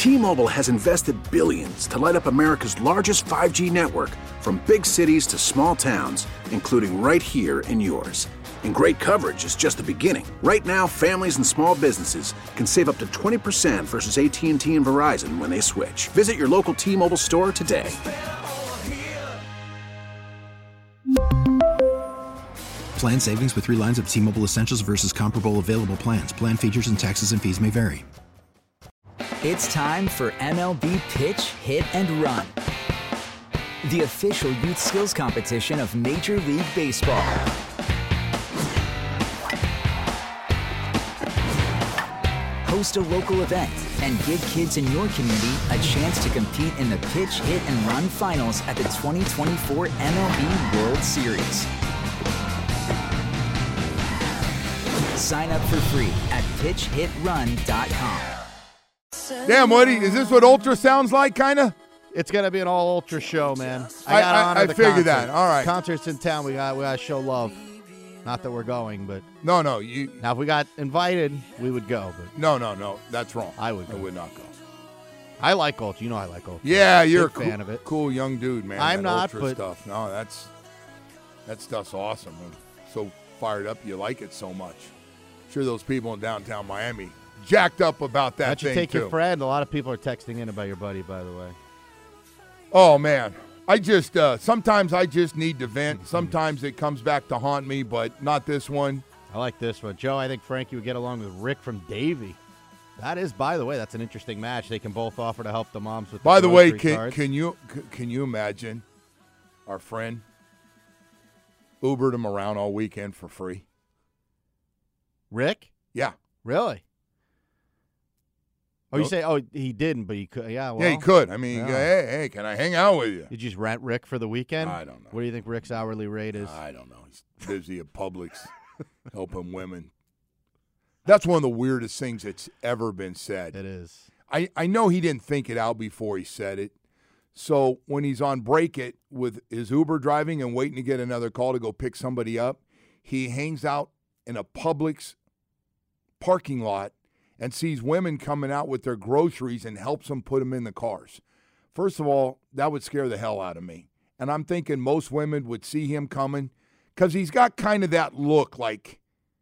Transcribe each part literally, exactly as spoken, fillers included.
T-Mobile has invested billions to light up America's largest five G network, from big cities to small towns, including right here in yours. And great coverage is just the beginning. Right now, families and small businesses can save up to twenty percent versus A T and T and Verizon when they switch. Visit your local T-Mobile store today. Plan savings with three lines of T-Mobile Essentials versus comparable available plans. Plan features and taxes and fees may vary. It's time for M L B Pitch, Hit, and Run, the official youth skills competition of Major League Baseball. Host a local event and give kids in your community a chance to compete in the Pitch, Hit, and Run finals at the twenty twenty-four M L B World Series. Sign up for free at pitch hit run dot com. Damn, Woody, is this what Ultra sounds like, kind of? It's going to be an all-Ultra show, man. I, got I, I figured concert. that. All right. Concerts in town, we got we got to show love. Not that we're going, but... No, no. You. Now, if we got invited, we would go. But No, no, no. That's wrong. I would I go. would not go. I like Ultra. You know I like Ultra. Yeah, you're Big a cool, fan of it. cool young dude, man. I'm that not, Ultra but... stuff. No, that's... That stuff's awesome. I'm so fired up you like it so much. Sure, those people in downtown Miami jacked up about that Why don't you thing, take too. your friend? A lot of people are texting in about your buddy, by the way. Oh, man. I just, uh, sometimes I just need to vent. Sometimes it comes back to haunt me, but not this one. I like this one. Joe, I think Frankie would get along with Rick from Davie. That is, by the way, that's an interesting match. They can both offer to help the moms with the By the way, grocery can, cards. can you can you imagine our friend Ubered him around all weekend for free? Rick? Yeah. Really? Oh, Nope. you say, oh, he didn't, but he could. Yeah, well. yeah, he could. I mean, yeah. hey, hey, can I hang out with you? Did you just rent Rick for the weekend? I don't know. What do you think Rick's hourly rate is? I don't know. He's busy at Publix helping women. That's one of the weirdest things that's ever been said. It is. I, I know he didn't think it out before he said it. So when he's on Break It with his Uber driving and waiting to get another call to go pick somebody up, he hangs out in a Publix parking lot and sees women coming out with their groceries and helps them put them in the cars. First of all, that would scare the hell out of me. And I'm thinking most women would see him coming because he's got kind of that look like,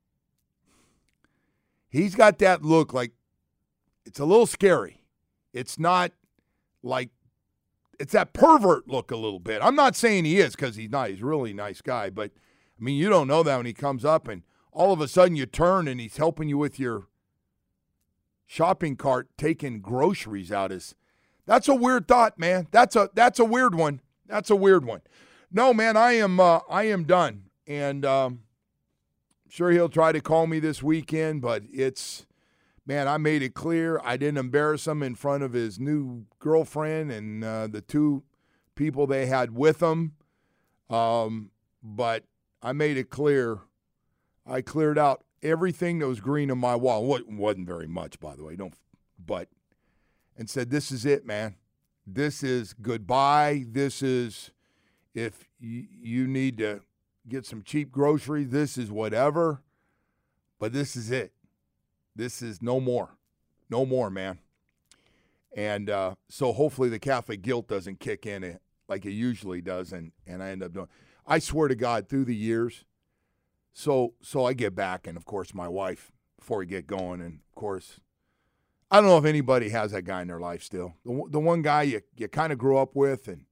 he's got that look like, it's a little scary. It's not like, it's that pervert look a little bit. I'm not saying he is because he's not. He's a really nice guy. But, I mean, you don't know that when he comes up and all of a sudden you turn and he's helping you with your shopping cart, taking groceries out. Is That's a weird thought, man. That's a that's a weird one. That's a weird one. No, man, I am uh, I am done. And um, I'm sure he'll try to call me this weekend, but it's, man, I made it clear I didn't embarrass him in front of his new girlfriend and uh, the two people they had with him. Um, but I made it clear I cleared out everything that was green on my wall. It wasn't very much, by the way. Don't, but, and said, this is it, man. This is goodbye. This is, if you, you need to get some cheap groceries, this is whatever. But this is it. This is no more. No more, man. And uh, so hopefully the Catholic guilt doesn't kick in like it usually does, and, and I end up doing. I swear to God, through the years, so so I get back, and, of course, my wife, before we get going, and, of course, I don't know if anybody has that guy in their life still. The, the one guy you, you kind of grew up with, and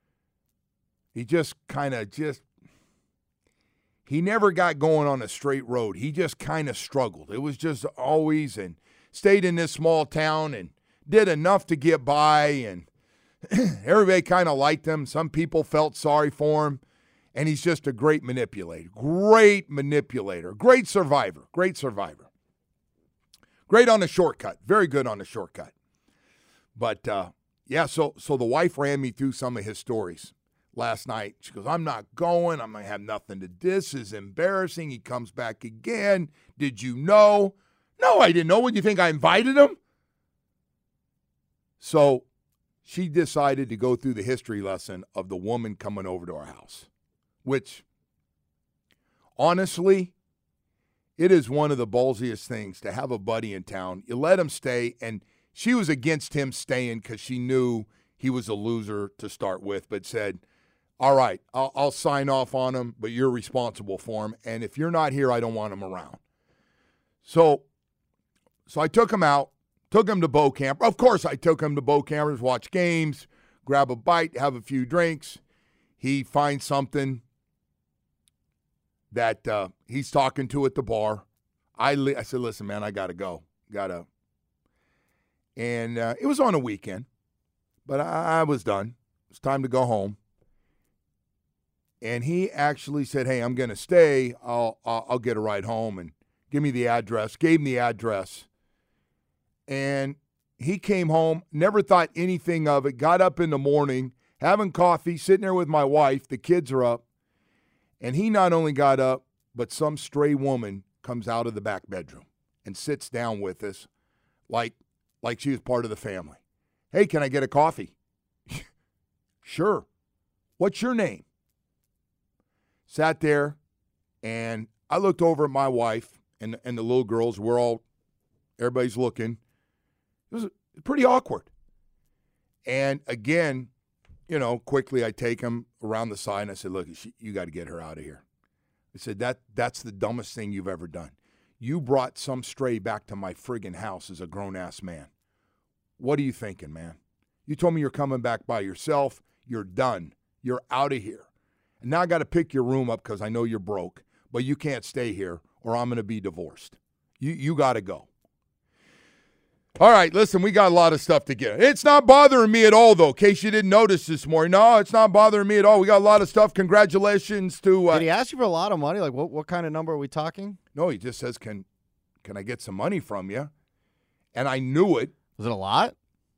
he just kind of just, he never got going on a straight road. He just kind of struggled. It was just always, and stayed in this small town and did enough to get by, and everybody kind of liked him. Some people felt sorry for him, and he's just a great manipulator. Great manipulator. Great survivor. Great survivor. Great on the shortcut. Very good on the shortcut. But, uh, yeah, so so the wife ran me through some of his stories last night. She goes, I'm not going. I'm going to have nothing to do. This is embarrassing. He comes back again. Did you know? No, I didn't know. What, do you think I invited him? So she decided to go through the history lesson of the woman coming over to our house, which, honestly, it is one of the ballsiest things to have a buddy in town. You let him stay, and she was against him staying because she knew he was a loser to start with, but said, all right, I'll, I'll sign off on him, but you're responsible for him. And if you're not here, I don't want him around. So, so I took him out, took him to Bo Camp. Of course, I took him to Bo Campers, watch games, grab a bite, have a few drinks. He finds something that uh, he's talking to at the bar. I, li- I said, listen, man, I got to go. Got to. And uh, it was on a weekend, but I, I was done. It was time to go home. And he actually said, hey, I'm going to stay. I'll, I'll I'll get a ride home and give me the address. Gave him the address. And he came home, never thought anything of it, got up in the morning, having coffee, sitting there with my wife. The kids are up. And he not only got up, but some stray woman comes out of the back bedroom and sits down with us like, like she was part of the family. Hey, can I get a coffee? Sure. What's your name? Sat there, and I looked over at my wife and, and the little girls. We're all, everybody's looking. It was pretty awkward. And again, you know, quickly I take him around the side, and I said, look, she, you got to get her out of here. I said, that that's the dumbest thing you've ever done. You brought some stray back to my friggin' house as a grown-ass man. What are you thinking, man? You told me you're coming back by yourself. You're done. You're out of here. And now I got to pick your room up because I know you're broke, but you can't stay here or I'm going to be divorced. You you got to go. All right, listen, we got a lot of stuff to get. It's not bothering me at all, though, in case you didn't notice this morning. No, it's not bothering me at all. We got a lot of stuff. Congratulations to uh, – Did he ask you for a lot of money? Like, what, what kind of number are we talking? No, he just says, can can I get some money from you? And I knew it. Was it a lot?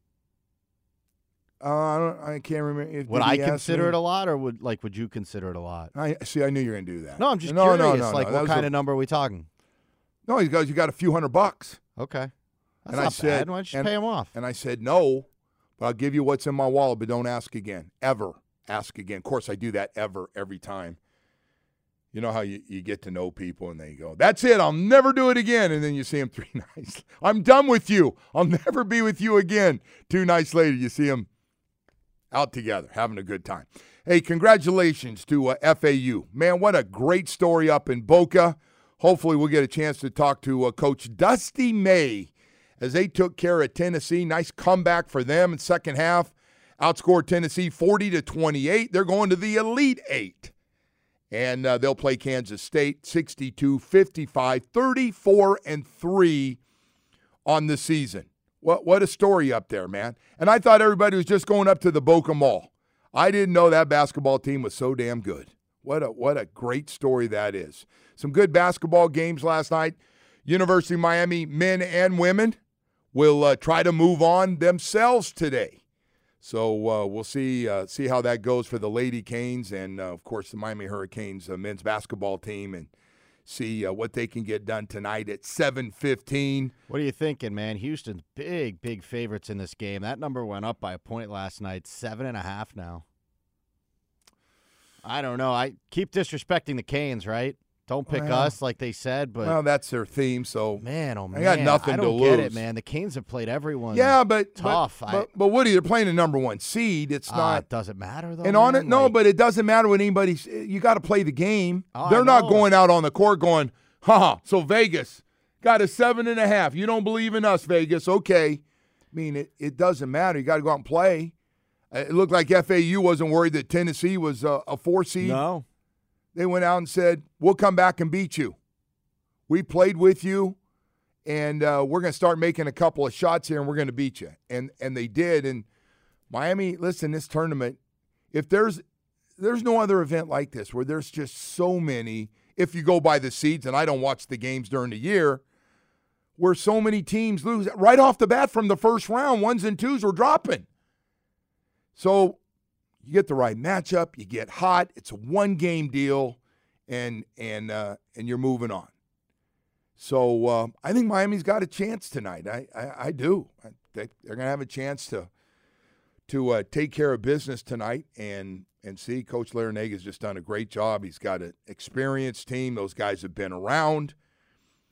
Uh, I, don't, I can't remember. If, would I consider me? it a lot, or would like would you consider it a lot? I see. I knew you were going to do that. No, I'm just no, curious. No, no, like, no. what kind a, of number are we talking? No, he goes, you got a few hundred bucks. Okay. That's and not I said, bad. Why don't you and, pay him off? And I said, no, but I'll give you what's in my wallet, but don't ask again. Ever ask again. Of course, I do that ever, every time. You know how you, you get to know people and they go, that's it, I'll never do it again. And then you see them three nights. I'm done with you. I'll never be with you again. Two nights later, you see them out together, having a good time. Hey, congratulations to uh, F A U. Man, what a great story up in Boca. Hopefully we'll get a chance to talk to uh, Coach Dusty May as they took care of Tennessee. Nice comeback for them in second half. Outscored Tennessee forty to twenty-eight. They're going to the Elite Eight. And uh, they'll play Kansas State sixty-two fifty-five, thirty-four and three on the season. What what a story up there, man. And I thought everybody was just going up to the Boca Mall. I didn't know that basketball team was so damn good. What a what a great story that is. Some good basketball games last night. University of Miami men and women will uh, try to move on themselves today. So uh, we'll see uh, see how that goes for the Lady Canes and, uh, of course, the Miami Hurricanes uh, men's basketball team, and see uh, what they can get done tonight at seven fifteen. What are you thinking, man? Houston's big, big favorites in this game. That number went up by a point last night, seven and a half now. I don't know. I keep disrespecting the Canes, right? Don't pick well, us like they said, but well, that's their theme. So man, oh man, I got nothing I don't to get lose. it, man. The Canes have played everyone. Yeah, but tough. But, I, but, but Woody, they're playing a number one seed. It's uh, not. Does it matter though? And on man? it, no, like, but it doesn't matter when anybody's. You got to play the game. Oh, they're I not know. going out on the court going, ha. So Vegas got a seven and a half. You don't believe in us, Vegas? Okay. I mean, it, it doesn't matter. You got to go out and play. It looked like F A U wasn't worried that Tennessee was a, a four seed. No. They went out and said, we'll come back and beat you. We played with you, and uh, we're going to start making a couple of shots here, and we're going to beat you. And and they did. And Miami, listen, this tournament, if there's there's no other event like this where there's just so many, if you go by the seeds, and I don't watch the games during the year, where so many teams lose. Right off the bat from the first round, ones and twos were dropping. So you get the right matchup, you get hot, it's a one-game deal, and and uh, and you're moving on. So uh, I think Miami's got a chance tonight. I I, I do. I, they, they're going to have a chance to to uh, take care of business tonight and and see. Coach Larrañaga's just done a great job. He's got an experienced team. Those guys have been around.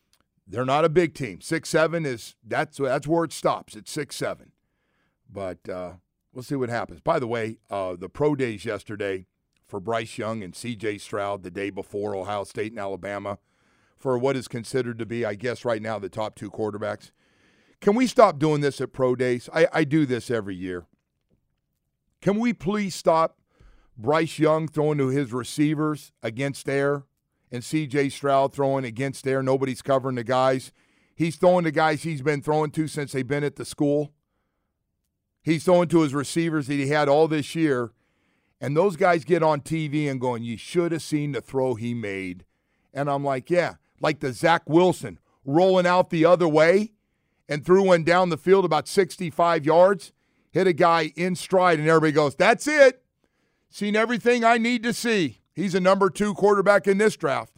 they're not a big team. Six seven is that's that's where it stops. It's six seven. But uh, we'll see what happens. By the way, uh, the pro days yesterday for Bryce Young and C J Stroud, the day before Ohio State and Alabama, for what is considered to be, I guess, right now the top two quarterbacks. Can we stop doing this at pro days? I, I do this every year. Can we please stop Bryce Young throwing to his receivers against air and C J Stroud throwing against air? Nobody's covering the guys. He's throwing to guys he's been throwing to since they've been at the school. He's throwing to his receivers that he had all this year. And those guys get on T V and going, you should have seen the throw he made. And I'm like, yeah, like the Zach Wilson rolling out the other way and threw one down the field about sixty-five yards, hit a guy in stride, and everybody goes, that's it. Seen everything I need to see. He's a number two quarterback in this draft.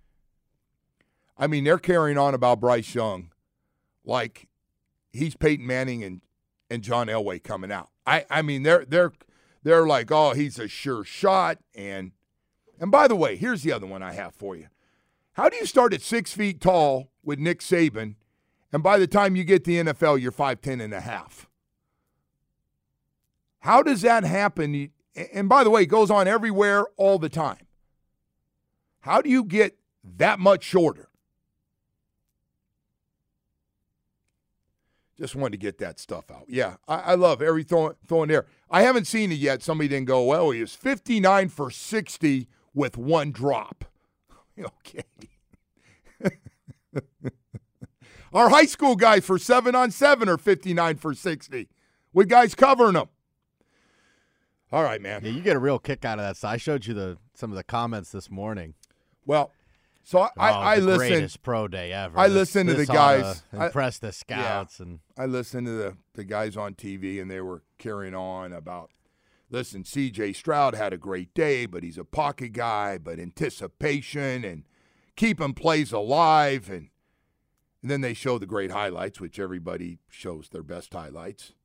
I mean, they're carrying on about Bryce Young like he's Peyton Manning and, and John Elway coming out. I, I mean, they're they're they're like, oh, he's a sure shot. And and by the way, here's the other one I have for you. How do you start at six feet tall with Nick Saban, and by the time you get to the N F L, you're five ten and a half? How does that happen? And by the way, it goes on everywhere all the time. How do you get that much shorter? Just wanted to get that stuff out. Yeah, I, I love every throw, throw in there. I haven't seen it yet. Somebody didn't go, well, he was fifty-nine for sixty with one drop. Okay. Our high school guys for seven on seven are fifty-nine for sixty with guys covering them. All right, man. Yeah, you get a real kick out of that. So I showed you the some of the comments this morning. Well, so I, oh, I, I the listened. Greatest pro day ever. I This- listened to this the guys. oughta impress the scouts yeah. and I listened to the, the guys on T V, and they were carrying on about, listen, C J Stroud had a great day, but he's a pocket guy, but anticipation and keeping plays alive. And, and then they show the great highlights, which everybody shows their best highlights.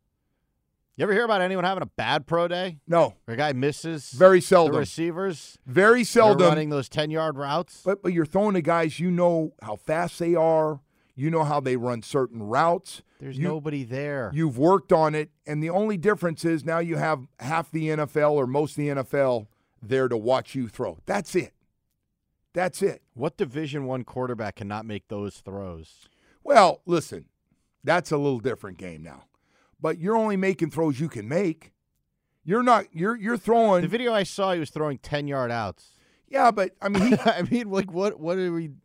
You ever hear about anyone having a bad pro day? No. Where a guy misses Very the seldom. receivers? Very They're seldom. running those ten-yard routes? But but you're throwing to guys, you know how fast they are. You know how they run certain routes. There's you, nobody there. You've worked on it, and the only difference is now you have half the N F L or most of the N F L there to watch you throw. That's it. That's it. What Division One quarterback cannot make those throws? Well, listen, that's a little different game now. But you're only making throws you can make. You're not. You're you're throwing. The video I saw, he was throwing ten-yard outs. Yeah, but I mean, he, I mean, like what? What are we?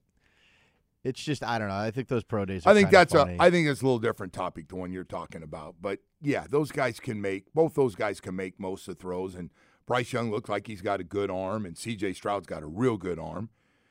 It's just I don't know. I think those pro days. Are I think kinda that's funny. a. I think it's a little different topic to one you're talking about. But yeah, those guys can make. Both those guys can make most of the throws. And Bryce Young looks like he's got a good arm, and C J Stroud's got a real good arm.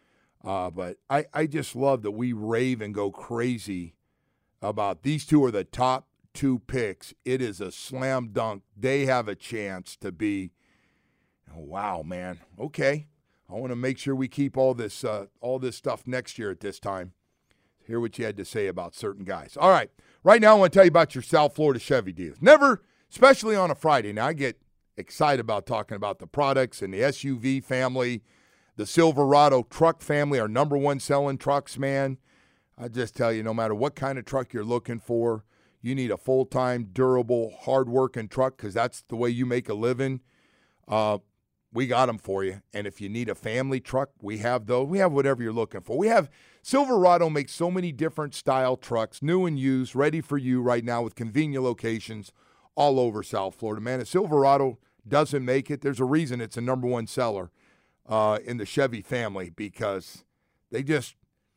Uh, but I, I just love that we rave and go crazy about these two are the top two picks. It is a slam dunk. They have a chance to be. Oh, wow, man. Okay. I want to make sure we keep all this uh, all this stuff next year at this time. Hear what you had to say about certain guys. All right. Right now I want to tell you about your South Florida Chevy deals. Never, especially on a Friday. Now I get excited about talking about the products and the S U V family, the Silverado truck family, our number one selling trucks, man. I just tell you, no matter what kind of truck you're looking for, you need a full-time, durable, hard-working truck because that's the way you make a living. Uh, we got them for you. And if you need a family truck, we have those. We have whatever you're looking for. We have Silverado makes so many different style trucks, new and used, ready for you right now with convenient locations all over South Florida. Man, if Silverado doesn't make it, there's a reason it's a number one seller uh, in the Chevy family because they just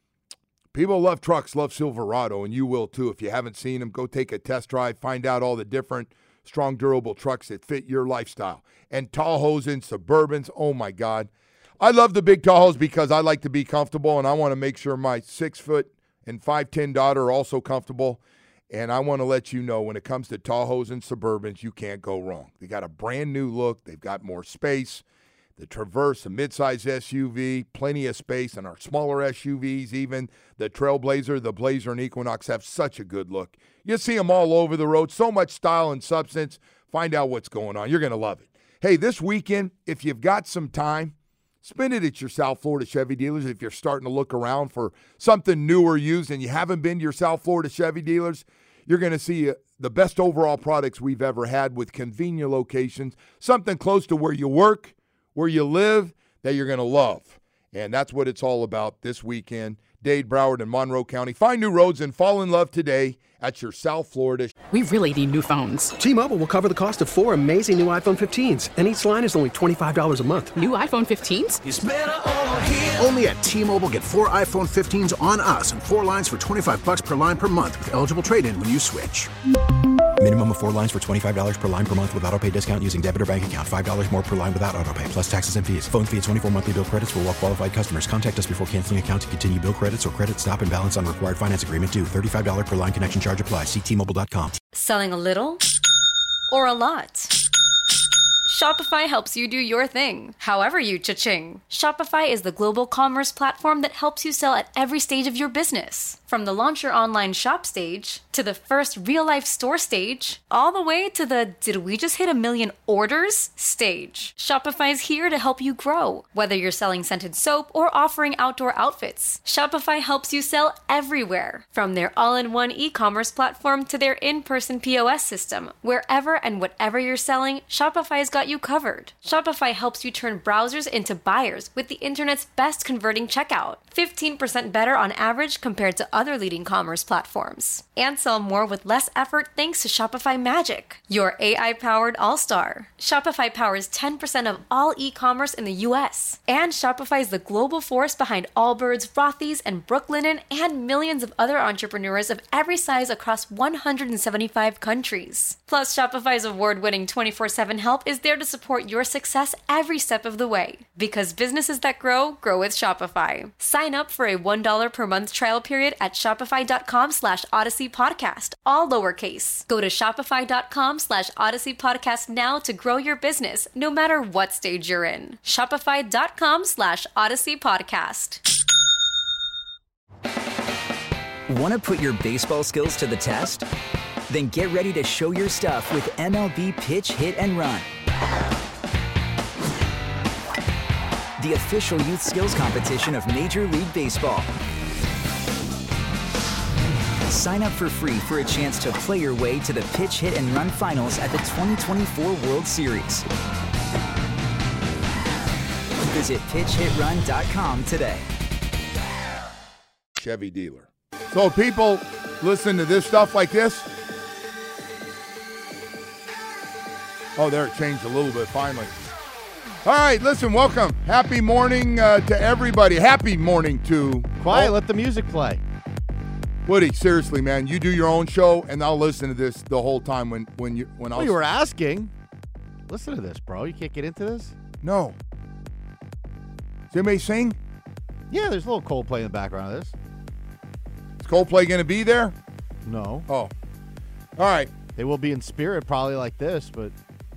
– people love trucks, love Silverado, and you will too. If you haven't seen them, go take a test drive, find out all the different – strong, durable trucks that fit your lifestyle. And Tahoes and Suburbans, oh, my God. I love the big Tahoes because I like to be comfortable, and I want to make sure my six foot and five ten daughter are also comfortable. And I want to let you know when it comes to Tahoes and Suburbans, you can't go wrong. They got a brand-new look. They've got more space. The Traverse, a midsize S U V, plenty of space, and our smaller S U Vs, even the Trailblazer, the Blazer, and Equinox have such a good look. You see them all over the road, so much style and substance. Find out what's going on. You're going to love it. Hey, this weekend, if you've got some time, spend it at your South Florida Chevy dealers. If you're starting to look around for something new or used and you haven't been to your South Florida Chevy dealers, you're going to see uh, the best overall products we've ever had with convenient locations, something close to where you work, where you live, that you're going to love. And that's what it's all about this weekend. Dade, Broward, and Monroe County. Find new roads and fall in love today at your South Florida. We really need new phones. T-Mobile will cover the cost of four amazing new iPhone fifteens, and each line is only twenty-five dollars a month. New iPhone fifteens? It's better over here. Only at T-Mobile, get four iPhone fifteens on us and four lines for twenty-five bucks per line per month with eligible trade-in when you switch. Minimum of four lines for twenty-five dollars per line per month with autopay discount using debit or bank account. five dollars more per line without autopay, plus taxes and fees. Phone fee at twenty-four monthly bill credits for well-qualified customers. Contact us before canceling account to continue bill credits or credit stop and balance on required finance agreement due. thirty-five dollars per line connection charge applies. See T Mobile dot com. Selling a little or a lot? Shopify helps you do your thing, however you cha-ching. Shopify is the global commerce platform that helps you sell at every stage of your business. From the launch your online shop stage, to the first real-life store stage, all the way to the did we just hit a million orders stage. Shopify's here to help you grow. Whether you're selling scented soap or offering outdoor outfits, Shopify helps you sell everywhere. From their all-in-one e-commerce platform to their in-person P O S system, wherever and whatever you're selling, Shopify's got you covered. Shopify helps you turn browsers into buyers with the internet's best converting checkout. fifteen percent better on average compared to other leading commerce platforms. And sell more with less effort thanks to Shopify Magic, your A I-powered all-star. Shopify powers ten percent of all e-commerce in the U S. And Shopify is the global force behind Allbirds, Rothy's, and Brooklinen, and millions of other entrepreneurs of every size across one hundred seventy-five countries. Plus, Shopify's award-winning twenty-four seven help is there to support your success every step of the way. Because businesses that grow, grow with Shopify. Sign up for a one dollar per month trial period at shopify.com slash Odyssey Podcast, all lowercase. Go to shopify.com slash Odyssey Podcast now to grow your business, no matter what stage you're in. Shopify.com slash Odyssey Podcast. Want to put your baseball skills to the test? Then get ready to show your stuff with M L B Pitch, Hit, and Run. The official youth skills competition of Major League Baseball. Sign up for free for a chance to play your way to the Pitch, Hit, and Run finals at the twenty twenty-four World Series. Visit pitch hit run dot com today. Chevy dealer. So people listen to this stuff like this. Oh, there it changed a little bit finally. All right, listen, welcome. Happy morning uh, to everybody. Happy morning to... Quiet, oh, let the music play. Woody, seriously, man, you do your own show, and I'll listen to this the whole time when when you when Well, I'll... you were asking. Listen to this, bro. You can't get into this? No. Does anybody sing? Yeah, there's a little Coldplay in the background of this. Is Coldplay going to be there? No. Oh. All right. They will be in spirit probably like this, but...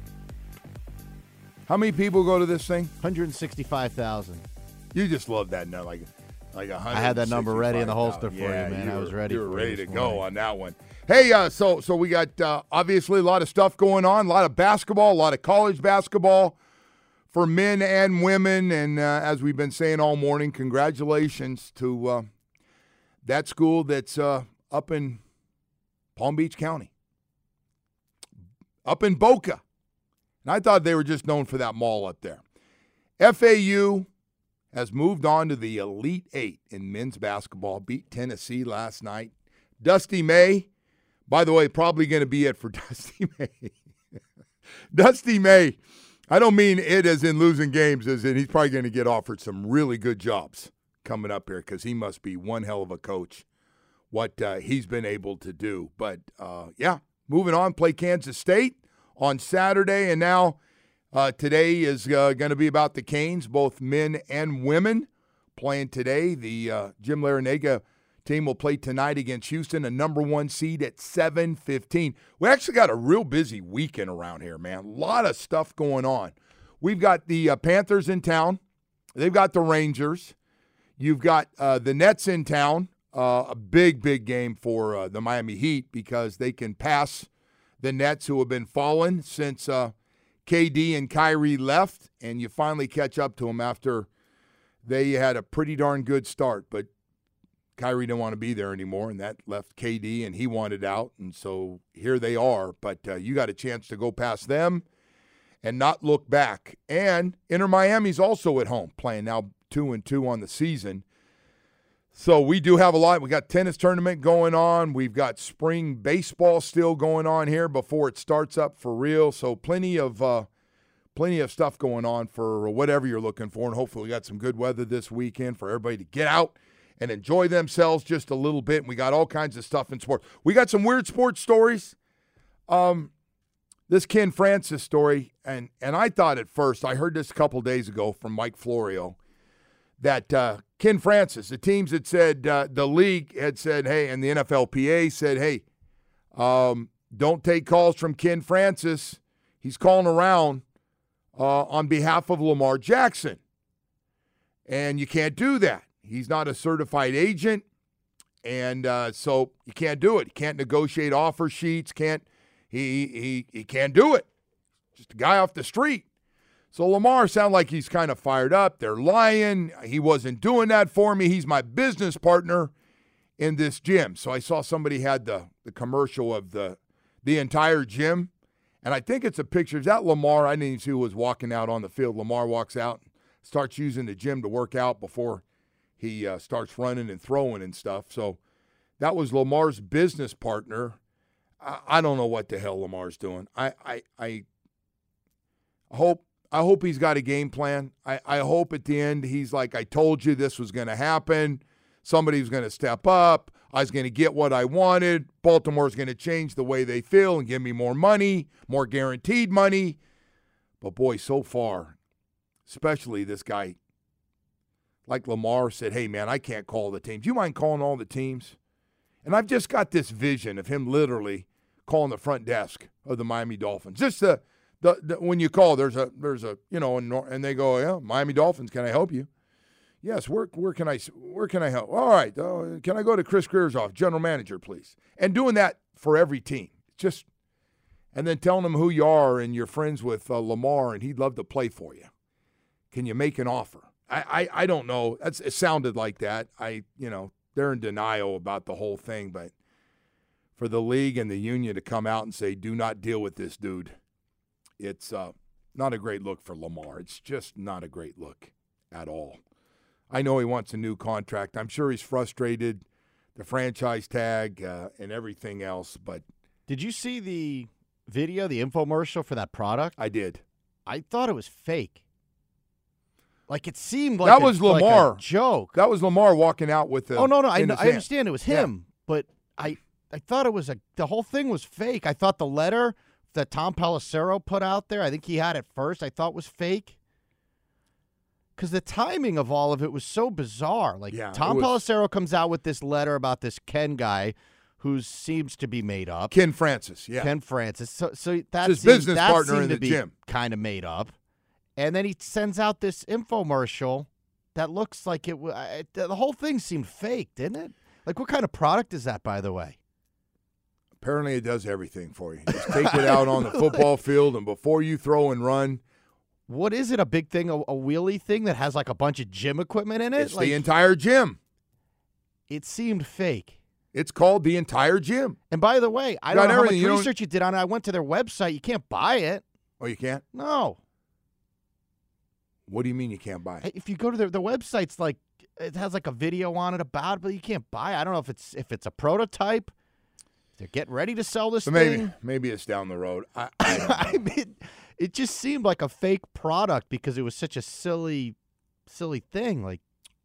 How many people go to this thing? one hundred sixty-five thousand. You just love that number, like like a hundred. I had that number ready in the holster for yeah, you, man. You I was were, ready. You were for ready to this go morning. on that one. Hey, uh, so so we got uh, obviously a lot of stuff going on, a lot of basketball, a lot of college basketball for men and women, and uh, as we've been saying all morning, congratulations to uh, that school that's uh, up in Palm Beach County, up in Boca. And I thought they were just known for that mall up there. F A U has moved on to the Elite Eight in men's basketball, beat Tennessee last night. Dusty May, by the way, probably going to be it for Dusty May. Dusty May, I don't mean it as in losing games, as in he's probably going to get offered some really good jobs coming up here because he must be one hell of a coach, what uh, he's been able to do. But, uh, yeah, moving on, play Kansas State on Saturday, and now uh, today is uh, going to be about the Canes, both men and women playing today. The uh, Jim Larinaga team will play tonight against Houston, a number one seed at seven fifteen. We actually got a real busy weekend around here, man. A lot of stuff going on. We've got the uh, Panthers in town. They've got the Rangers. You've got uh, the Nets in town. Uh, a big, big game for uh, the Miami Heat because they can pass the Nets, who have been falling since uh, K D and Kyrie left, and you finally catch up to them after they had a pretty darn good start, but Kyrie didn't want to be there anymore, and that left K D, and he wanted out, and so here they are. But uh, you got a chance to go past them and not look back. And Inter Miami's also at home, playing now two and two on the season. So we do have a lot. We got tennis tournament going on. We've got spring baseball still going on here before it starts up for real. So plenty of uh, plenty of stuff going on for whatever you're looking for. And hopefully we got some good weather this weekend for everybody to get out and enjoy themselves just a little bit. And we got all kinds of stuff in sports. We got some weird sports stories. Um, this Ken Francis story, and and I thought at first, I heard this a couple days ago from Mike Florio, that uh, Ken Francis, the teams had said, uh, the league had said, hey, and the N F L P A said, hey, um, don't take calls from Ken Francis. He's calling around uh, on behalf of Lamar Jackson. And you can't do that. He's not a certified agent, and uh, so you can't do it. You can't negotiate offer sheets. Can't he, he, he can't do it. Just a guy off the street. So Lamar sounds like he's kind of fired up. They're lying. He wasn't doing that for me. He's my business partner in this gym. So I saw somebody had the, the commercial of the the entire gym, and I think it's a picture. Is that Lamar? I didn't even see who was walking out on the field. Lamar walks out and starts using the gym to work out before he uh, starts running and throwing and stuff. So that was Lamar's business partner. I, I don't know what the hell Lamar's doing. I I, I hope I hope he's got a game plan. I, I hope at the end he's like, I told you this was going to happen. Somebody was going to step up. I was going to get what I wanted. Baltimore's going to change the way they feel and give me more money, more guaranteed money. But, boy, so far, especially this guy, like Lamar said, hey, man, I can't call the teams. Do you mind calling all the teams? And I've just got this vision of him literally calling the front desk of the Miami Dolphins. Just the – The, the, when you call, there's a, there's a, you know, and, and they go, yeah, Miami Dolphins, can I help you? Yes, where, where can I, where can I help? All right, uh, can I go to Chris Greer's office, general manager, please? And doing that for every team, just, and then telling them who you are and you're friends with uh, Lamar and he'd love to play for you. Can you make an offer? I, I, I don't know. That's, it sounded like that. I, you know, they're in denial about the whole thing, but for the league and the union to come out and say, do not deal with this dude. It's uh, not a great look for Lamar. It's just not a great look at all. I know he wants a new contract. I'm sure he's frustrated, the franchise tag uh, and everything else. But did you see the video, the infomercial for that product? I did. I thought it was fake. Like it seemed like that a, was Lamar like a joke. That was Lamar walking out with the. Oh no, no, I, I understand it was him, yeah. but I I thought it was a. The whole thing was fake. I thought the letter that Tom Pelissero put out there, I think he had it first, I thought was fake. Because the timing of all of it was so bizarre. Like, yeah, Tom was... Pelissero comes out with this letter about this Ken guy who seems to be made up. Ken Francis, yeah. Ken Francis. So, so that his seemed, business that partner seemed in to the be gym. Kind of made up. And then he sends out this infomercial that looks like it, it. The whole thing seemed fake, didn't it? Like, what kind of product is that, by the way? Apparently it does everything for you. Just take it out on the football field, and before you throw and run. What is it, a big thing, a, a wheelie thing that has like a bunch of gym equipment in it? It's like, the entire gym. It seemed fake. It's called the entire gym. And by the way, I don't know how much you research you did on it. I went to their website. You can't buy it. Oh, you can't? No. What do you mean you can't buy it? If you go to their, their website's like, it has like a video on it about it, but you can't buy it. I don't know if it's if it's a prototype. They're getting ready to sell this so maybe, thing. Maybe it's down the road. I, I, don't know. I mean, it just seemed like a fake product because it was such a silly, silly thing. Like,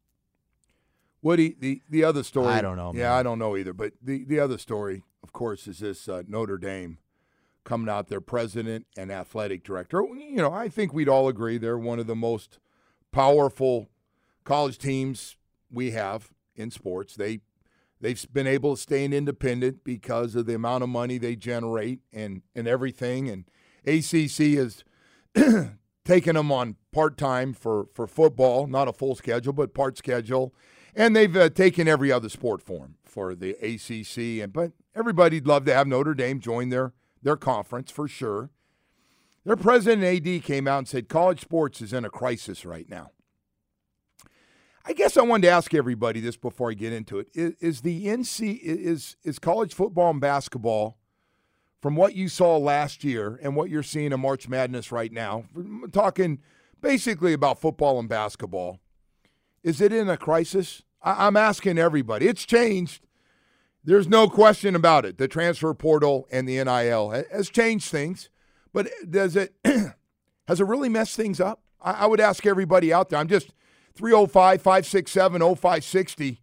Woody, the, the other story. I don't know. Man. Yeah, I don't know either. But the, the other story, of course, is this uh, Notre Dame coming out, their president and athletic director. You know, I think we'd all agree they're one of the most powerful college teams we have in sports. They They've been able to stay independent because of the amount of money they generate and, and everything. And A C C has taken them on part-time for, for football, not a full schedule, but part schedule. And they've uh, taken every other sport form for the A C C. And But everybody'd love to have Notre Dame join their, their conference for sure. Their president and A D came out and said college sports is in a crisis right now. I guess I wanted to ask everybody this before I get into it. Is, is the N C is is college football and basketball, from what you saw last year and what you're seeing in March Madness right now, we're talking basically about football and basketball, is it in a crisis? I, I'm asking everybody. It's changed. There's no question about it. The transfer portal and the N I L has changed things, but does it has it really messed things up? I, I would ask everybody out there. I'm just three oh five, five six seven, oh five six oh.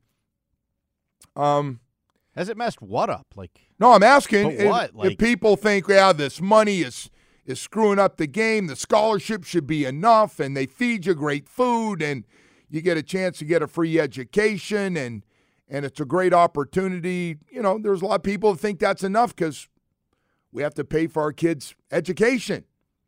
Um, Has it messed what up? Like, no, I'm asking But what? if, Like- if people think, yeah, this money is is screwing up the game, the scholarship should be enough, and they feed you great food, and you get a chance to get a free education, and and it's a great opportunity. You know, there's a lot of people that think that's enough because we have to pay for our kids' education.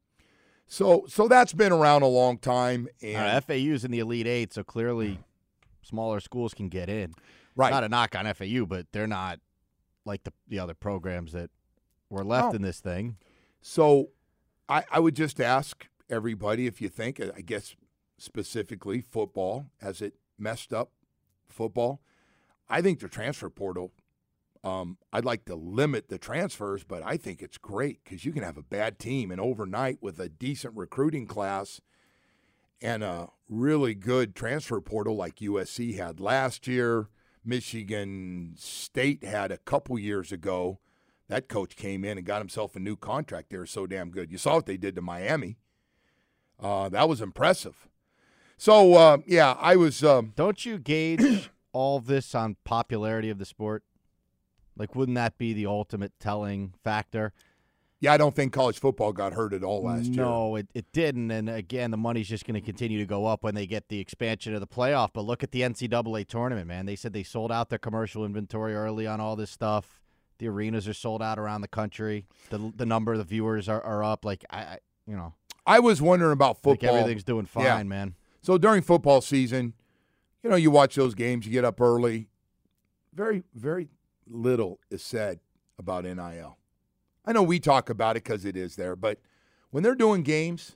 So so that's been around a long time. And uh, F A U's in the Elite Eight, so clearly smaller schools can get in. Right. Not a knock on F A U, but they're not like the the other programs that were left No. in this thing. So I, I would just ask everybody if you think, I guess specifically football, has it messed up football? I think the transfer portal, um, I'd like to limit the transfers, but I think it's great because you can have a bad team and overnight with a decent recruiting class and a really good transfer portal like U S C had last year, Michigan State had a couple years ago. That coach came in and got himself a new contract. They were so damn good. You saw what they did to Miami. Uh, that was impressive. So, uh, yeah, I was um, – Don't you gauge all this on popularity of the sport? Like, wouldn't that be the ultimate telling factor? Yeah, I don't think college football got hurt at all last year. No, it, it didn't. And, again, the money's just going to continue to go up when they get the expansion of the playoff. But look at the N C double A tournament, man. They said they sold out their commercial inventory early on all this stuff. The arenas are sold out around the country. The the number of the viewers are, are up. Like, I, I you know. I was wondering about football. Like everything's doing fine, Yeah. man. So during football season, you know, you watch those games, you get up early. Very, very little is said about N I L. I know we talk about it because it is there, but when they're doing games,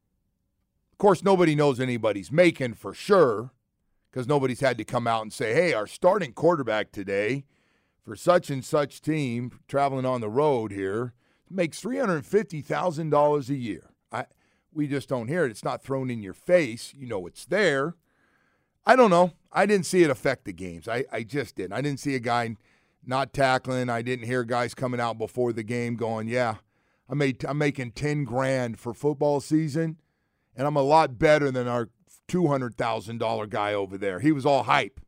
of course, nobody knows anybody's making for sure because nobody's had to come out and say, hey, our starting quarterback today for such and such team traveling on the road here makes three hundred fifty thousand dollars a year. I we just don't hear it. It's not thrown in your face. You know it's there. I don't know. I didn't see it affect the games. I, I just didn't. I didn't see a guy not tackling. I didn't hear guys coming out before the game going, yeah, I made, I'm making ten grand for football season, and I'm a lot better than our two hundred thousand dollars guy over there. He was all hype.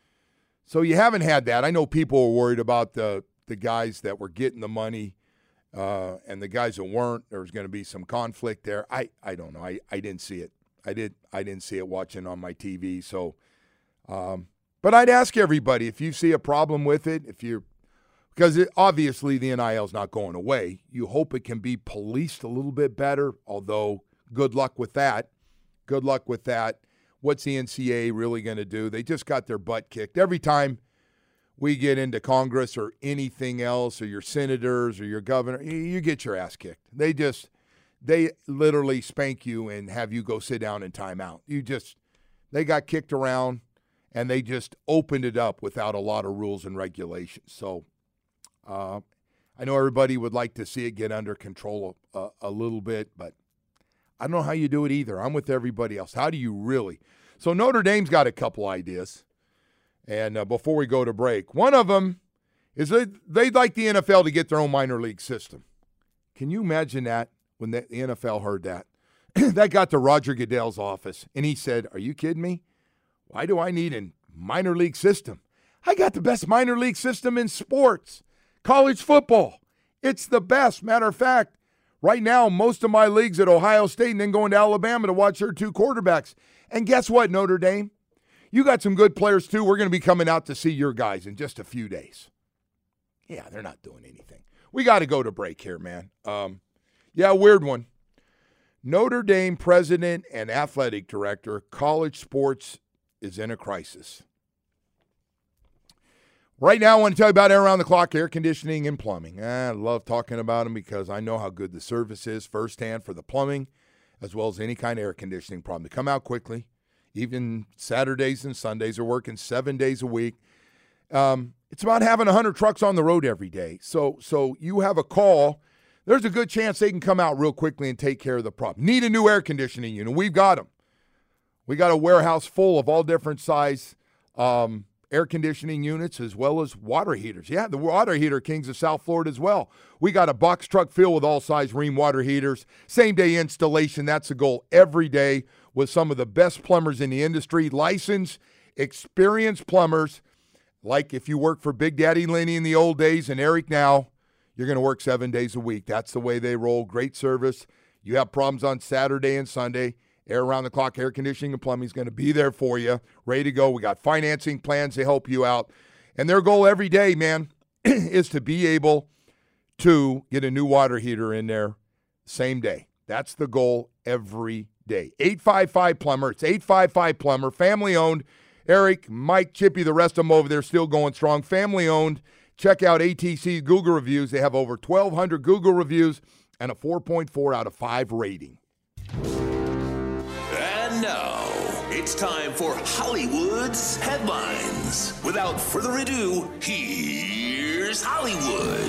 So you haven't had that. I know people were worried about the, the guys that were getting the money uh, and the guys that weren't. There was going to be some conflict there. I, I don't know. I, I didn't see it. I did. I didn't see it watching on my T V. So, um, but I'd ask everybody if you see a problem with it, if you're, because it, obviously the N I L is not going away. You hope it can be policed a little bit better, although good luck with that. Good luck with that. What's the N C double A really going to do? They just got their butt kicked. Every time we get into Congress or anything else, or your senators or your governor, you, you get your ass kicked. They just, they literally spank you and have you go sit down in timeout. You just, they got kicked around and they just opened it up without a lot of rules and regulations. So uh, I know everybody would like to see it get under control a, a little bit, but I don't know how you do it either. I'm with everybody else. How do you really? So Notre Dame's got a couple ideas. And uh, before we go to break, one of them is they, they'd like the N F L to get their own minor league system. Can you imagine that when the N F L heard that? That got to Roger Goodell's office, and he said, are you kidding me? Why do I need a minor league system? I got the best minor league system in sports, college football. It's the best. Matter of fact, right now, most of my leagues at Ohio State and then going to Alabama to watch their two quarterbacks. And guess what, Notre Dame? You got some good players, too. We're going to be coming out to see your guys in just a few days. Yeah, they're not doing anything. We got to go to break here, man. Um, yeah, weird one. Notre Dame president and athletic director, college sports is in a crisis. Right now, I want to tell you about Air Around the Clock air conditioning and plumbing. I love talking about them because I know how good the service is firsthand for the plumbing as well as any kind of air conditioning problem. They come out quickly, even Saturdays and Sundays. They're working seven days a week. Um, it's about having one hundred trucks on the road every day. So, so you have a call, there's a good chance they can come out real quickly and take care of the problem. Need a new air conditioning unit. We've got them. We got a warehouse full of all different size um, air conditioning units as well as water heaters. Yeah, the water heater kings of South Florida as well. We got a box truck filled with all size Rheem water heaters. Same day installation. That's the goal every day with some of the best plumbers in the industry. Licensed, experienced plumbers. Like if you work for Big Daddy Lenny in the old days and Eric now, you're going to work seven days a week. That's the way they roll. Great service. You have problems on Saturday and Sunday. Air around the clock, air conditioning and plumbing is going to be there for you, ready to go. We got financing plans to help you out. And their goal every day, man, is to be able to get a new water heater in there same day. That's the goal every day. eight five five Plumber. It's eight five five Plumber, family owned. Eric, Mike, Chippy, the rest of them over there still going strong. Family owned. Check out A T C's Google reviews. They have over twelve hundred Google reviews and a four point four out of five rating. And now, it's time for Hollywood's headlines. Without further ado, here's Hollywood.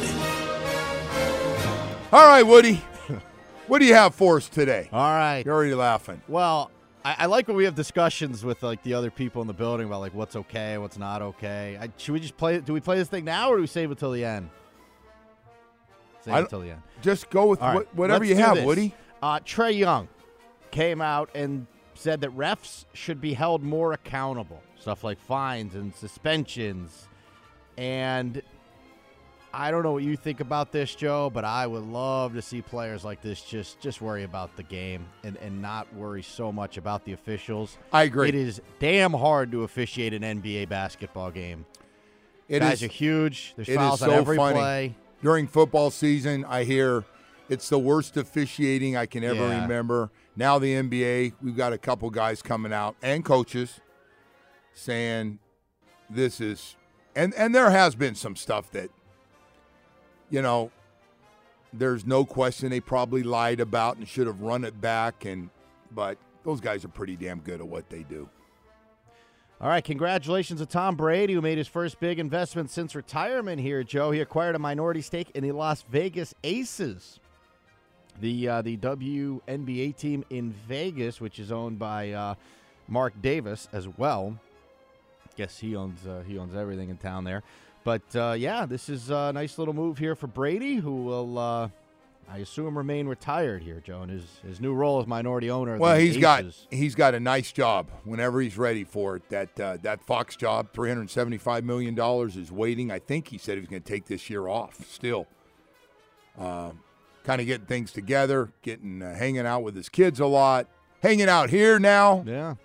All right, Woody. What do you have for us today? All right. You're already laughing. Well, I, I like when we have discussions with like the other people in the building about like what's okay, what's not okay. I, should we just play? Do we play this thing now, or do we save it till the end? Save it till the end. Just go with All right, wh- whatever let's you do have, this. Woody. Uh, Trae Young came out and said that refs should be held more accountable. Stuff like fines and suspensions. And I don't know what you think about this, Joe, but I would love to see players like this just, just worry about the game and, and not worry so much about the officials. I agree. It is damn hard to officiate an N B A basketball game. It Guys is, are huge. There's it fouls is on so every funny. play. During football season, I hear it's the worst officiating I can ever Yeah. remember. Now the N B A, we've got a couple guys coming out and coaches saying this is – and and there has been some stuff that, you know, there's no question they probably lied about and should have run it back. And but those guys are pretty damn good at what they do. All right, congratulations to Tom Brady, who made his first big investment since retirement here, Joe. He acquired a minority stake in the Las Vegas Aces, the uh, the W N B A team in Vegas, which is owned by uh, Mark Davis as well. Guess he owns uh, he owns everything in town there. But, uh, yeah, this is a nice little move here for Brady, who will, uh, I assume, remain retired here, Joe, in his, his new role as minority owner of Well, the he's Aces. got he's got a nice job whenever he's ready for it. That uh, that Fox job, three hundred seventy-five million dollars, is waiting. I think he said he was going to take this year off still. Uh, kind of getting things together, getting uh, hanging out with his kids a lot, hanging out here now. Yeah.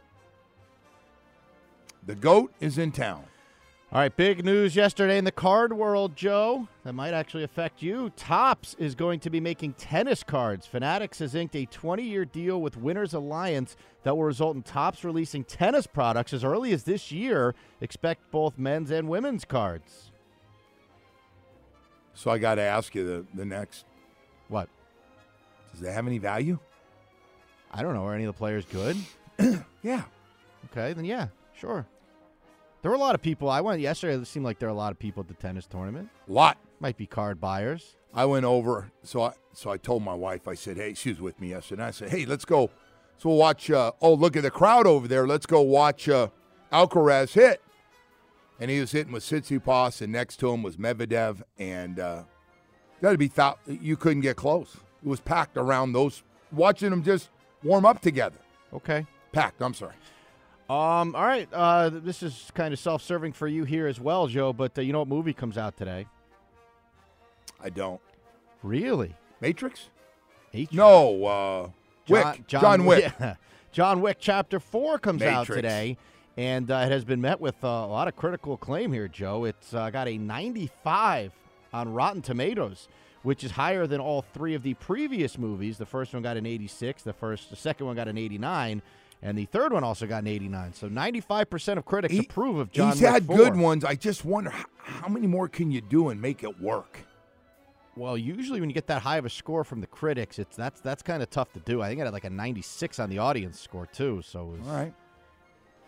The GOAT is in town. All right, big news yesterday in the card world, Joe. That might actually affect you. Topps is going to be making tennis cards. Fanatics has inked a twenty-year deal with Winners Alliance that will result in Topps releasing tennis products as early as this year. Expect both men's and women's cards. So I got to ask you the, the next. What? Does that have any value? I don't know. Are any of the players good? Yeah. Okay, then yeah, sure. There were a lot of people. I went yesterday. It seemed like there were a lot of people at the tennis tournament. Lot. Might be card buyers. I went over, so I so I told my wife, I said, hey, she was with me yesterday. I said, hey, let's go. So we'll watch, uh, oh, look at the crowd over there. Let's go watch uh, Alcaraz hit. And he was hitting with Tsitsipas, and next to him was Medvedev. And uh, got to be thought you couldn't get close. It was packed around those, watching them just warm up together. Okay. Packed, I'm sorry. Um. All right. Uh, this is kind of self-serving for you here as well, Joe. But uh, you know what movie comes out today? I don't. Really? Matrix? Matrix. No. Uh, Wick. John, John Wick. Yeah. John Wick Chapter four comes out Matrix. today, and uh, it has been met with uh, a lot of critical acclaim here, Joe. It's uh, got a ninety-five on Rotten Tomatoes, which is higher than all three of the previous movies. The first one got an eighty-six. The first, the second one got an eighty-nine. And the third one also got an eighty-nine. So ninety-five percent of critics He- approve of John He's Wick had four. good ones. I just wonder how, how many more can you do and make it work? Well, usually when you get that high of a score from the critics, it's that's that's kind of tough to do. I think it had like a ninety-six on the audience score, too. So it was, All right.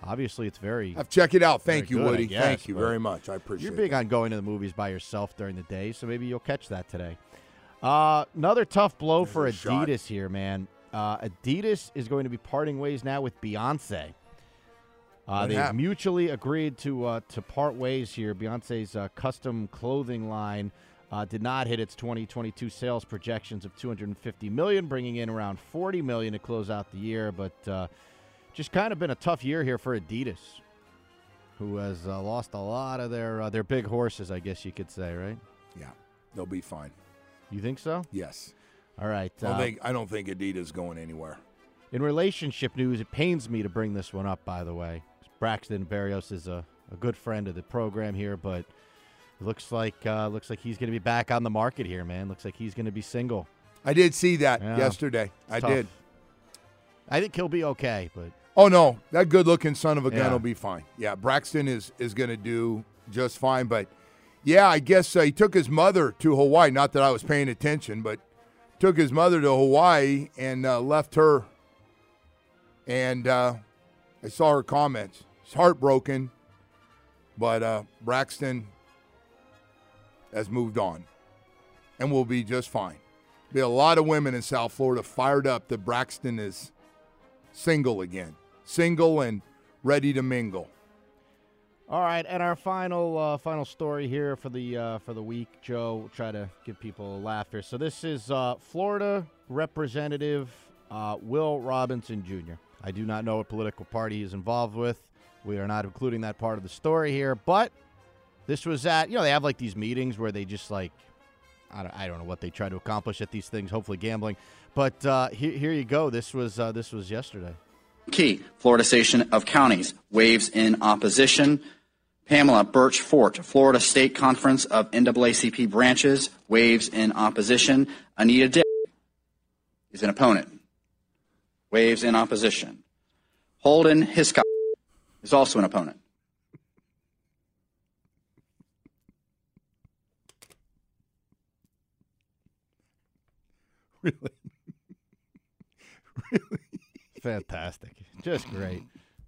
Obviously, it's very. I've checked it out. Thank you, good, Woody. guess, Thank you very much. I appreciate it. You're big that. on going to the movies by yourself during the day, so maybe you'll catch that today. Uh, another tough blow There's for a shot. Adidas here, man. Uh, Adidas is going to be parting ways now with Beyonce. Uh, they've happened? mutually agreed to uh, to part ways here. Beyonce's uh, custom clothing line uh, did not hit its twenty twenty-two sales projections of two hundred fifty million dollars, bringing in around forty million dollars to close out the year. But uh, just kind of been a tough year here for Adidas, who has uh, lost a lot of their uh, their big horses, I guess you could say, right? Yeah, they'll be fine. You think so? Yes. All right. I don't uh, think I don't think Adidas going anywhere. In relationship news, it pains me to bring this one up, by the way. Braxton Berrios is a, a good friend of the program here, but it looks like uh, looks like he's going to be back on the market here, man. Looks like he's going to be single. I did see that Yeah. yesterday. I Tough. did. I think he'll be okay, but Oh no, that good-looking son of a gun Yeah. will be fine. Yeah, Braxton is is going to do just fine. But yeah, I guess uh, he took his mother to Hawaii. Not that I was paying attention, but took his mother to Hawaii and uh, left her. And uh, I saw her comments. She's heartbroken, but uh, Braxton has moved on and will be just fine. Be a lot of women in South Florida fired up that Braxton is single again. Single and ready to mingle. all right. And our final uh, final story here for the uh, for the week, Joe. We'll try to give people a laugh here. So this is uh, Florida Representative uh, Will Robinson Junior I do not know what political party he's involved with. We are not including that part of the story here, but this was at, you know, they have like these meetings where they just like, I don't, I don't know what they try to accomplish at these things, hopefully gambling. But uh, here, here you go. This was uh, this was yesterday. Key, Fluoridization of counties, waves in opposition. Pamela Birch Fort, Florida State Conference of N double A C P branches, waves in opposition. Anita Dick is an opponent, waves in opposition. Holden Hiscock is also an opponent. Really? Really? Fantastic. Just great.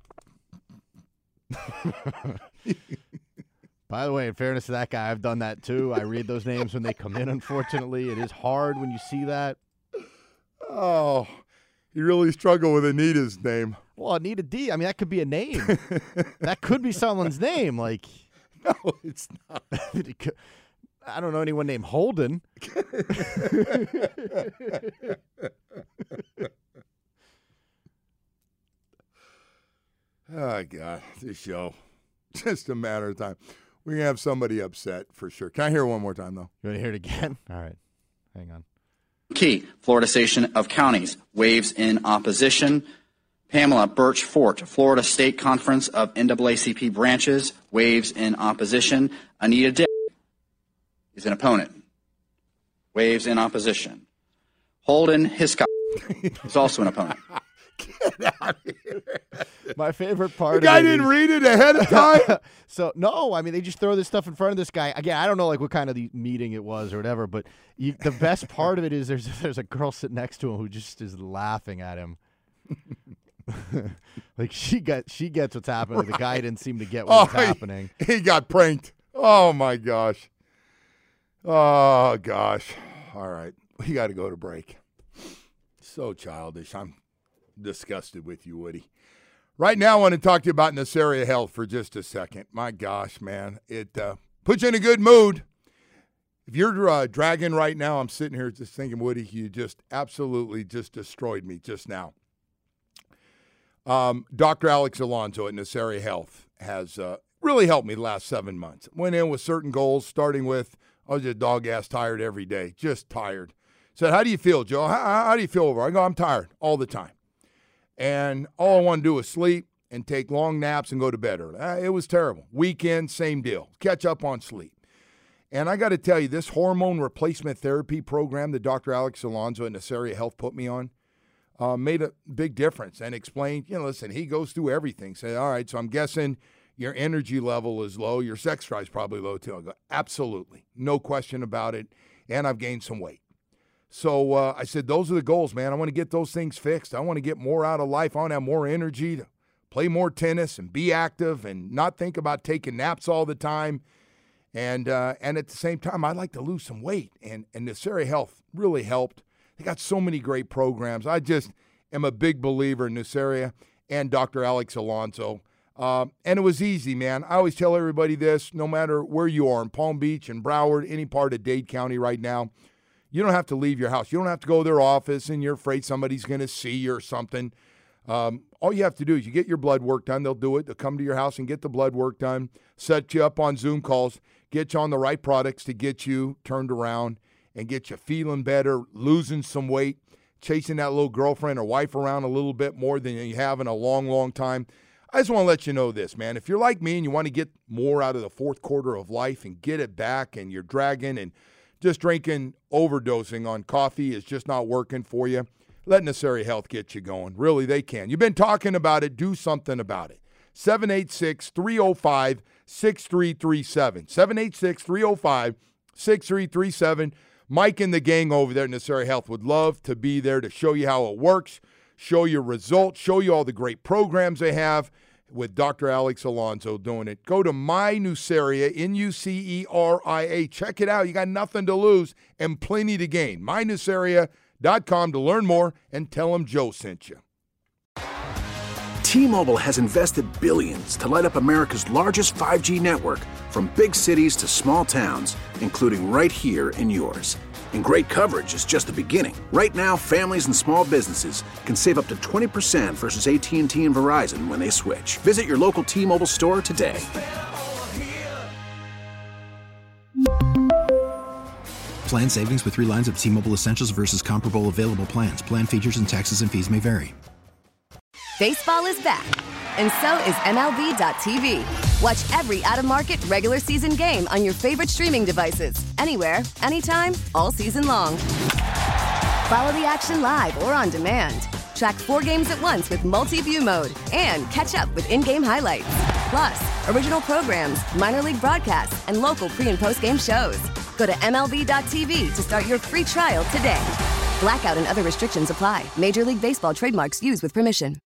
By the way, in fairness to that guy, I've done that too. I read those names when they come in, unfortunately. It is hard when you see that. Oh, you really struggle with Anita's name. Well, Anita D, I mean, that could be a name. That could be someone's name. Like, No, it's not. it could- I don't know anyone named Holden. Oh, God, this show. Just a matter of time. We're going to have somebody upset for sure. Can I hear it one more time, though? You want to hear it again? All right. Hang on. Key, Fluoridization of counties, waves in opposition. Pamela Birch Fort, Florida State Conference of N double A C P branches, waves in opposition. Anita Dick is an opponent, waves in opposition. Holden Hiscock is also an opponent. Get out of here. My favorite part The guy of it didn't is- read it ahead of time? So, no, I mean, they just throw this stuff in front of this guy. Again, I don't know, like, what kind of the meeting it was or whatever, but you, the best part of it is there's there's a girl sitting next to him who just is laughing at him. Like, she got she gets what's happening. The guy didn't seem to get what's Oh, he- happening. He got pranked. Oh, my gosh. Oh, gosh. All right. We got to go to break. So childish. I'm disgusted with you, Woody. Right now, I want to talk to you about Nasaria Health for just a second. My gosh, man. It uh, puts you in a good mood. If you're uh, dragging right now, I'm sitting here just thinking, Woody, you just absolutely just destroyed me just now. Um, Doctor Alex Alonso at Nasaria Health has uh, really helped me the last seven months. Went in with certain goals, starting with I was just dog-ass tired every day, just tired. Said, how do you feel, Joe? How, how do you feel over? I go, I'm tired all the time. And all I want to do is sleep and take long naps and go to bed early. Uh, it was terrible. Weekend, same deal. Catch up on sleep. And I got to tell you, this hormone replacement therapy program that Doctor Alex Alonso at Nasaria Health put me on uh, made a big difference and explained, you know, listen, he goes through everything. Say, all right, so I'm guessing your energy level is low. Your sex drive's probably low too. I go, absolutely. No question about it. And I've gained some weight. So uh, I said, those are the goals, man. I want to get those things fixed. I want to get more out of life. I want to have more energy to play more tennis and be active and not think about taking naps all the time. And uh, and at the same time, I'd like to lose some weight. And, and Nuceria Health really helped. They got so many great programs. I just am a big believer in Nuceria and Doctor Alex Alonso. Uh, and it was easy, man. I always tell everybody this, no matter where you are, in Palm Beach and Broward, any part of Dade County right now, you don't have to leave your house. You don't have to go to their office and you're afraid somebody's going to see you or something. Um, all you have to do is you get your blood work done. They'll do it. They'll come to your house and get the blood work done, set you up on Zoom calls, get you on the right products to get you turned around and get you feeling better, losing some weight, chasing that little girlfriend or wife around a little bit more than you have in a long, long time. I just want to let you know this, man. If you're like me and you want to get more out of the fourth quarter of life and get it back and you're dragging and just drinking, overdosing on coffee is just not working for you, let Nuceria Health get you going. Really, they can. You've been talking about it. Do something about it. seven eight six, three oh five, six three three seven. seven eight six, three oh five, six three three seven. Mike and the gang over there at Nuceria Health would love to be there to show you how it works, show you results, show you all the great programs they have with Doctor Alex Alonso doing it. Go to MyNuceria, N U C E R I A. Check it out. You got nothing to lose and plenty to gain. My Nuceria dot com to learn more and tell them Joe sent you. T-Mobile has invested billions to light up America's largest five G network, from big cities to small towns, including right here in yours. And great coverage is just the beginning. Right now, families and small businesses can save up to twenty percent versus A T and T and Verizon when they switch. Visit your local T-Mobile store today. Plan savings with three lines of T-Mobile Essentials versus comparable available plans. Plan features and taxes and fees may vary. Baseball is back, and so is M L B dot T V. Watch every out-of-market regular season game on your favorite streaming devices, anywhere, anytime, all season long. Follow the action live or on demand. Track four games at once with multi-view mode and catch up with in-game highlights. Plus, original programs, minor league broadcasts, and local pre- and post-game shows. Go to M L B dot T V to start your free trial today. Blackout and other restrictions apply. Major League Baseball trademarks used with permission.